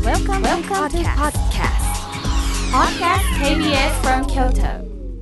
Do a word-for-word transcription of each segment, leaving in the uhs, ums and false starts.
Welcome, Welcome to podcast. Podcast ケービーエス from Kyoto.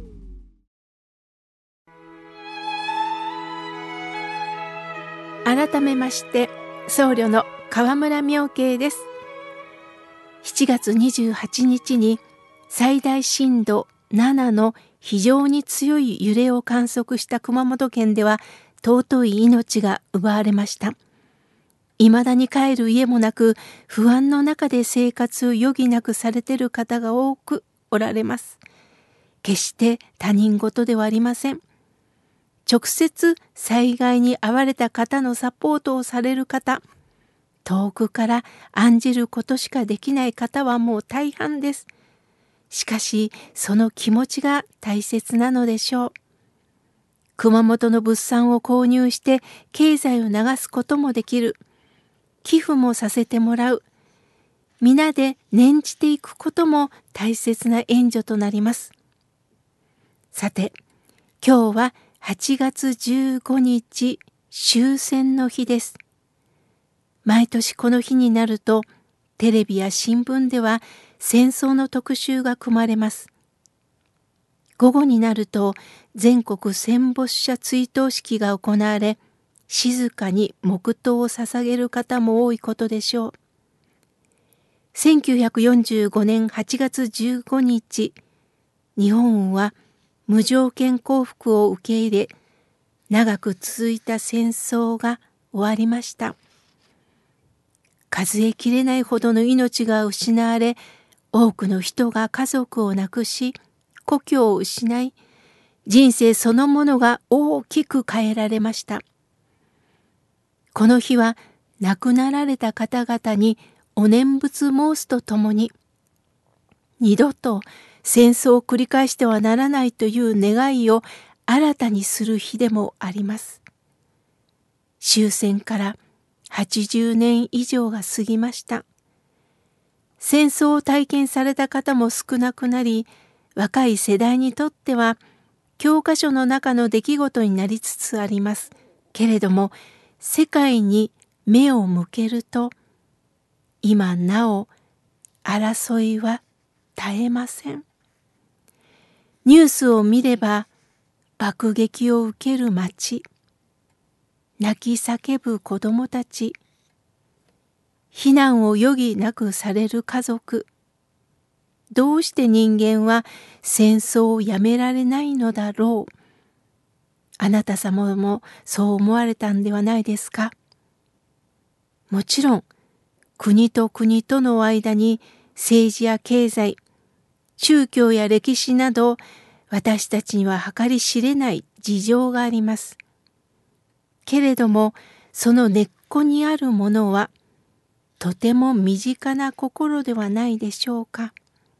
改めまして僧侶の河村妙慶です。しちがつにじゅうはちにちに最大震度ななの非常に強い揺れを観測した熊本県では尊い命が奪われました。いまだに帰る家もなく不安の中で生活を余儀なくされている方が多くおられます。決して他人事ではありません。直接災害に遭われた方のサポートをされる方、遠くから案じることしかできない方はもう大半です。しかしその気持ちが大切なのでしょう。熊本の物産を購入して経済を流すこともできる。寄付もさせてもらう。皆で念じていくことも大切な援助となります。さて、今日ははちがつじゅうごにち終戦の日です。毎年この日になるとテレビや新聞では戦争の特集が組まれます。午後になると全国戦没者追悼式が行われ、静かに黙祷を捧げる方も多いことでしょう。せんきゅうひゃくよんじゅうごねんはちがつじゅうごにち、日本は無条件降伏を受け入れ、長く続いた戦争が終わりました。数えきれないほどの命が失われ、多くの人が家族を亡くし、故郷を失い、人生そのものが大きく変えられました。この日は亡くなられた方々にお念仏申すとともに、二度と戦争を繰り返してはならないという願いを新たにする日でもあります。終戦からはちじゅうねん以上が過ぎました。戦争を体験された方も少なくなり、若い世代にとっては教科書の中の出来事になりつつあります。けれども、世界に目を向けると、今なお争いは絶えません。ニュースを見れば、爆撃を受ける街、泣き叫ぶ子どもたち、避難を余儀なくされる家族、どうして人間は戦争をやめられないのだろう。あなた様もそう思われたんではないですか。もちろん、国と国との間に政治や経済、宗教や歴史など、私たちには計り知れない事情があります。けれども、その根っこにあるものは、とても身近な心ではないでしょうか。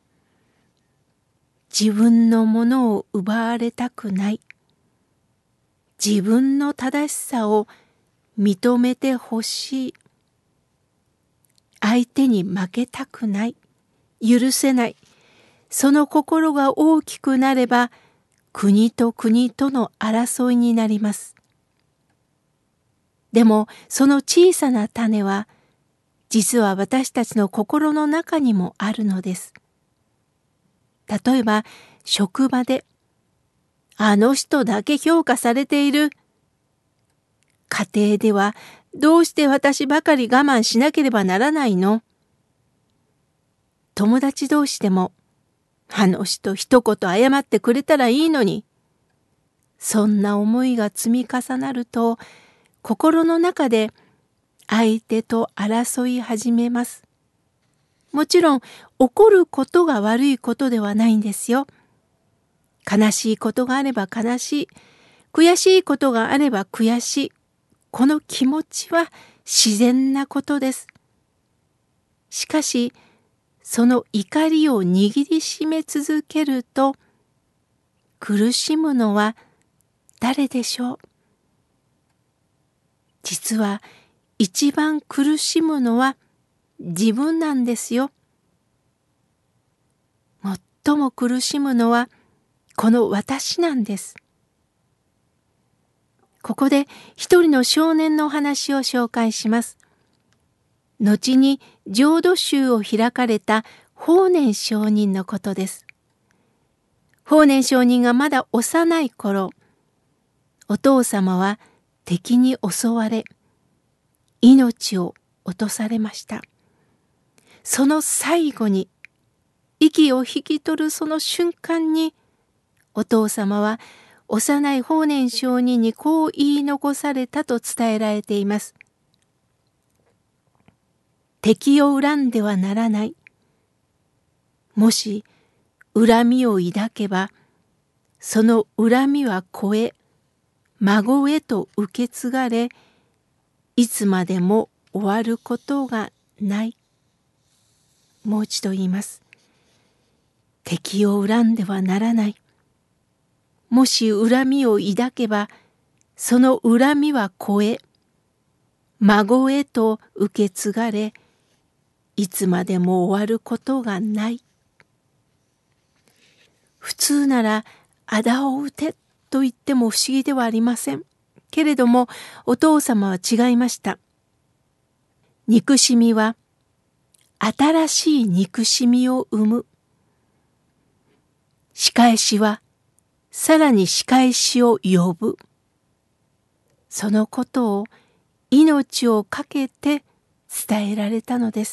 自分のものを奪われたくない。自分の正しさを認めてほしい。相手に負けたくない。許せない。その心が大きくなれば、国と国との争いになります。でも、その小さな種は、実は私たちの心の中にもあるのです。例えば、職場で、あの人だけ評価されている。家庭では、どうして私ばかり我慢しなければならないの？友達同士でも、あの人一言謝ってくれたらいいのに。そんな思いが積み重なると、心の中で相手と争い始めます。もちろん、怒ることが悪いことではないんですよ。悲しいことがあれば悲しい。悔しいことがあれば悔しい。この気持ちは自然なことです。しかし、その怒りを握りしめ続けると、苦しむのは誰でしょう。実は一番苦しむのは自分なんですよ。最も苦しむのはこの私なんです。ここで一人の少年のお話を紹介します。 後に浄土宗を開かれた法然上人のことです。法然上人がまだ幼い頃、お父様は敵に襲われ、命を落とされました。その最後に、息を引き取るその瞬間に、お父様は幼い法然上人にこう言い残されたと伝えられています。敵を恨んではならない。もし恨みを抱けば、その恨みは子へ、孫へと受け継がれ、いつまでも終わることがない。もう一度言います。敵を恨んではならない。もし恨みを抱けば、その恨みは子へ、孫へと受け継がれ、いつまでも終わることがない。普通なら、仇を討てと言っても不思議ではありません。けれども、お父様は違いました。憎しみは、新しい憎しみを生む。仕返しは、さらに仕返しを呼ぶ。そのことを命を懸けて伝えられたのです。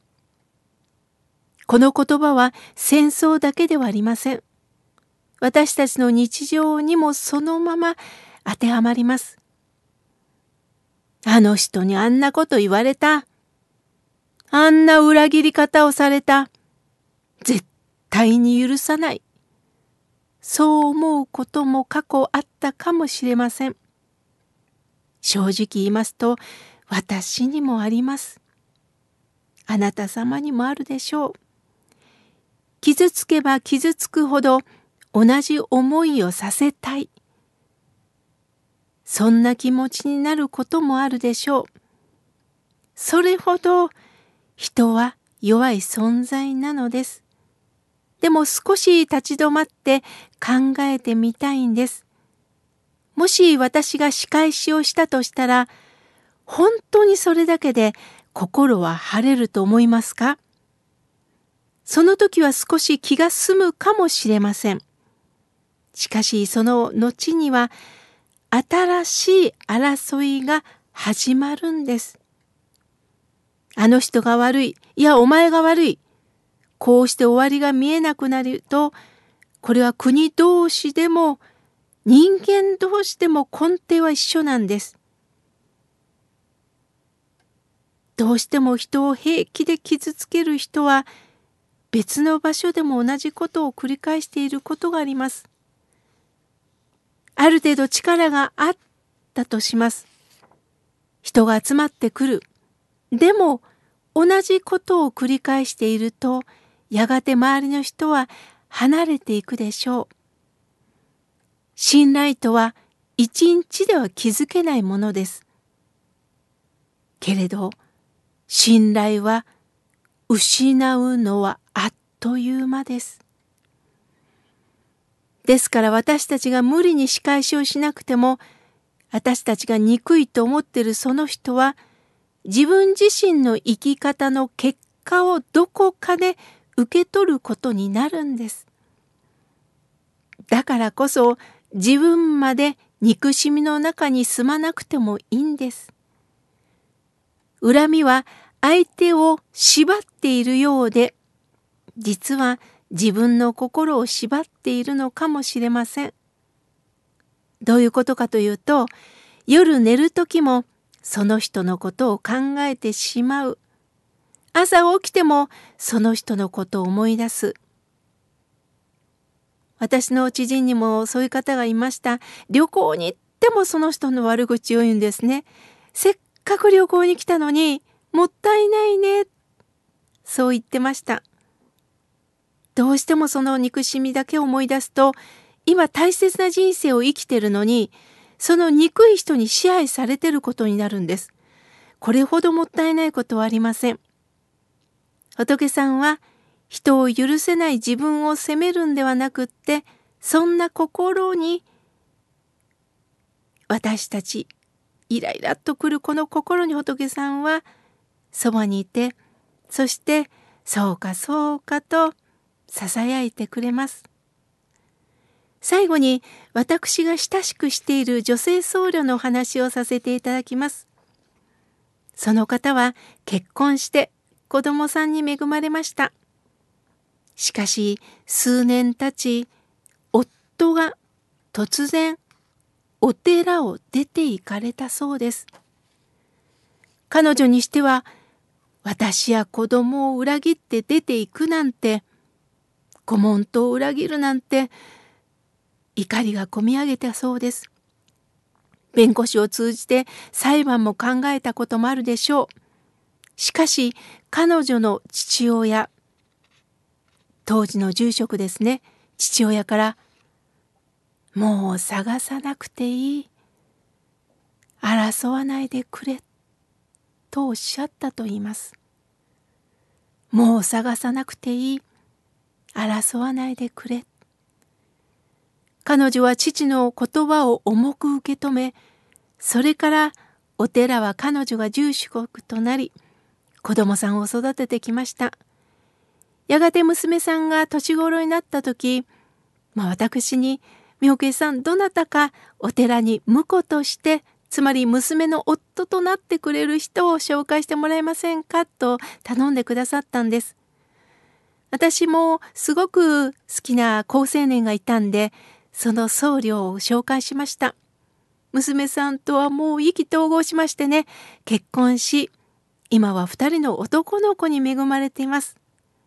この言葉は戦争だけではありません。私たちの日常にもそのまま当てはまります。あの人にあんなこと言われた。あんな裏切り方をされた。絶対に許さない。そう思うことも過去あったかもしれません。正直言いますと、私にもあります。あなた様にもあるでしょう。傷つけば傷つくほど同じ思いをさせたい。そんな気持ちになることもあるでしょう。それほど人は弱い存在なのです。でも少し立ち止まって考えてみたいんです。もし私が仕返しをしたとしたら、本当にそれだけで心は晴れると思いますか？その時は少し気が済むかもしれません。しかしその後には新しい争いが始まるんです。あの人が悪い、いやお前が悪い。こうして終わりが見えなくなると、これは国同士でも人間同士でも根底は一緒なんです。どうしても人を平気で傷つける人は別の場所でも同じことを繰り返していることがあります。ある程度力があったとします。人が集まってくる。でも同じことを繰り返していると、やがて周りの人は離れていくでしょう。信頼とは一日では築けないものです。けれど、信頼は失うのはあっという間です。ですから私たちが無理に仕返しをしなくても、私たちが憎いと思っているその人は、自分自身の生き方の結果をどこかで受け取ることになるんです。だからこそ自分まで憎しみの中に住まなくてもいいんです。恨みは相手を縛っているようで、実は自分の心を縛っているのかもしれません。どういうことかというと、夜寝るときもその人のことを考えてしまう。朝起きてもその人のことを思い出す。私の知人にもそういう方がいました。旅行に行ってもその人の悪口を言うんですね。せっかく旅行に来たのにもったいないね。そう言ってました。どうしてもその憎しみだけを思い出すと、今大切な人生を生きてるのに、その憎い人に支配されてることになるんです。これほどもったいないことはありません。仏さんは人を許せない自分を責めるんではなくって、そんな心に私たちイライラっとくるこの心に仏さんはそばにいて、そしてそうかそうかとささやいてくれます。最後に私が親しくしている女性僧侶の話をさせていただきます。その方は結婚して子供さんに恵まれました。しかし数年経ち、夫が突然お寺を出て行かれたそうです。彼女にしては、私や子供を裏切って出て行くなんて、ご門徒を裏切るなんて、怒りがこみ上げたそうです。弁護士を通じて裁判も考えたこともあるでしょう。しかし彼女の父親、当時の住職ですね、父親から、もう探さなくていい、争わないでくれ、とおっしゃったと言います。もう探さなくていい、争わないでくれ。彼女は父の言葉を重く受け止め、それからお寺は彼女が住職となり、子供さんを育ててきました。やがて娘さんが年頃になった時、まあ、私に、妙慶さん、どなたかお寺に婿として、つまり娘の夫となってくれる人を紹介してもらえませんかと頼んでくださったんです。私もすごく好きな好青年がいたんで、その僧侶を紹介しました。娘さんとはもう意気投合しましてね、結婚し、今は二人の男の子に恵まれています。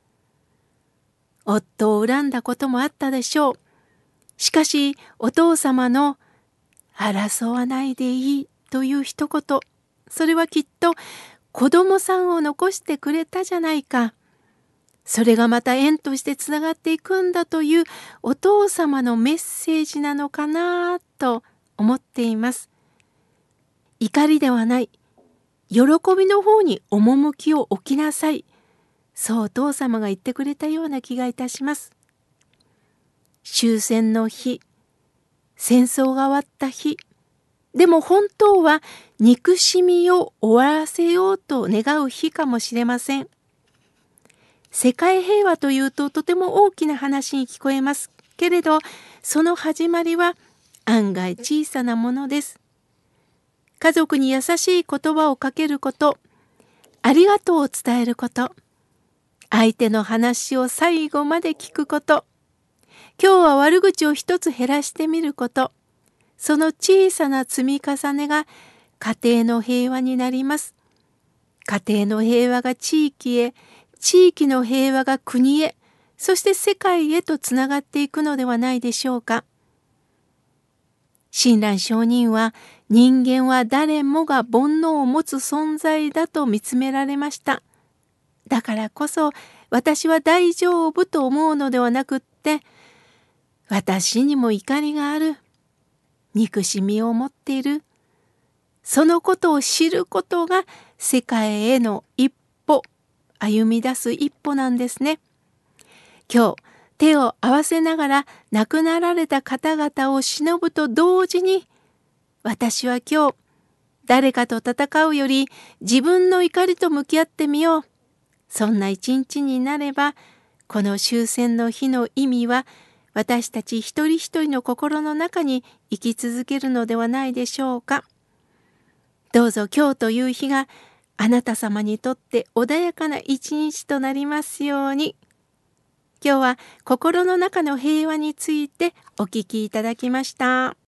夫を恨んだこともあったでしょう。しかしお父様の争わないでいいという一言、それはきっと子供さんを残してくれたじゃないか。それがまた縁としてつながっていくんだというお父様のメッセージなのかなと思っています。怒りではない、喜びの方に趣を置きなさい。そうお父様が言ってくれたような気がいたします。終戦の日、戦争が終わった日、でも本当は憎しみを終わらせようと願う日かもしれません。世界平和というととても大きな話に聞こえますけれど、その始まりは案外小さなものです。家族に優しい言葉をかけること、ありがとうを伝えること、相手の話を最後まで聞くこと、今日は悪口を一つ減らしてみること、その小さな積み重ねが家庭の平和になります。家庭の平和が地域へ、地域の平和が国へ、そして世界へとつながっていくのではないでしょうか。親鸞上人は、人間は誰もが煩悩を持つ存在だと見つめられました。だからこそ私は大丈夫と思うのではなくって、私にも怒りがある、憎しみを持っている、そのことを知ることが世界への一歩、歩み出す一歩なんですね。今日手を合わせながら亡くなられた方々を偲ぶと同時に、私は今日誰かと戦うより自分の怒りと向き合ってみよう、そんな一日になれば、この終戦の日の意味は私たち一人一人の心の中に生き続けるのではないでしょうか。どうぞ今日という日があなた様にとって穏やかな一日となりますように。今日は心の中の平和についてお聞きいただきました。